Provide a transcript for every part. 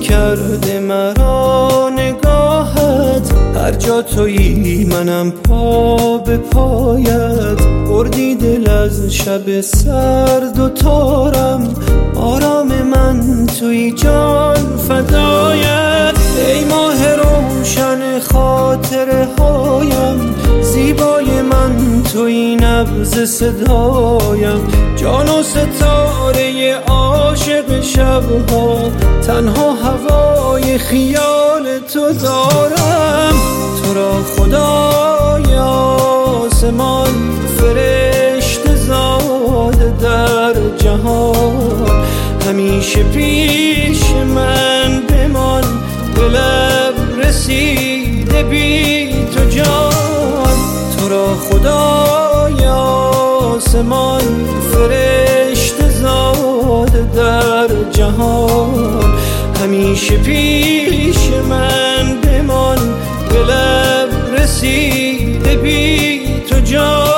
کرده مرا نگاهت، هر جا تویی منم پا به پایت. بردی دل از شب سرد و تارم، آرام من تویی جان فدایت. ای ماه روشن خاطره هایم، زیبای من تویی نبض صدایم. جان و ستاره عاشق شبها، تنها هوای خیال تو دارم. تو را خدای آسمان فرشته زاده در جهان، همیشه پیش من بمان، به لب رسیده بی تو جان. تو را خدای آسمان فرشته زاده در جهان، همیشه پیش من بمان، به لب رسیده بی تو جان.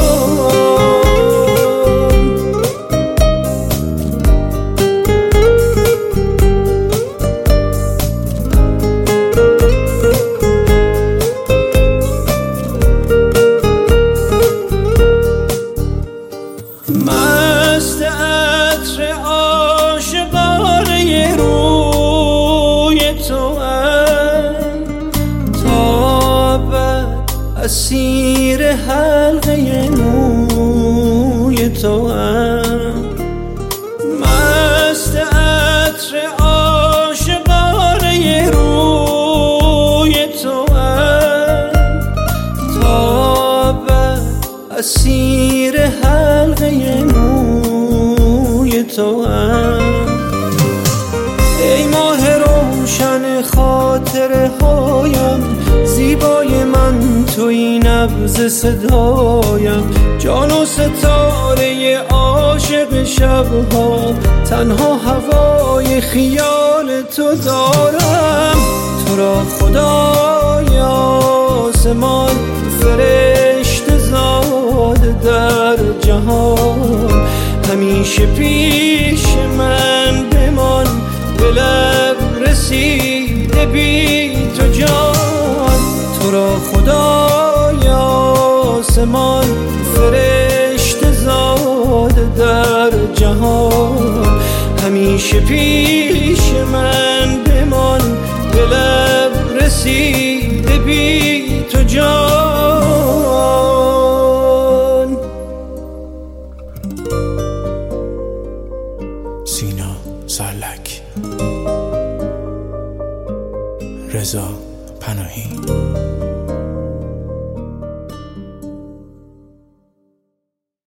مست عطر عاشقانه روی توام، تا ابد اسیر حلقه موی توام. مست عطر عاشقانه روی توام، تا ابد اسیر حلقه موی توام. ای ماه روشن خاطره هایم، زیبای من تویی نبض صدایم. جان و ستاره عاشق شبها، تنها هوای خیال تو دارم. تو را خدای آسمان فرشته زاده در جهان، همیشه پیش من بمان، به لب رسیده بی تو جان. تو را خدای آسمان فرشته زاده در جهان، همیشه پیش من بمان، به لب رسیده بی تو جان. سینا سالک، رضا پناهی.